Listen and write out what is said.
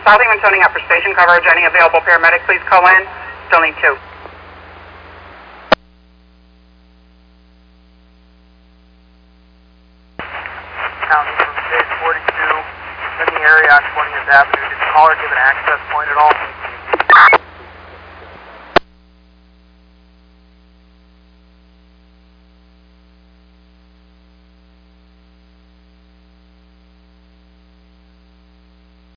Southington turning up for station coverage. Any available paramedic, please call in. Still need 2. County from stage 42 in the area on 20th Avenue. Did the caller give an access point at all?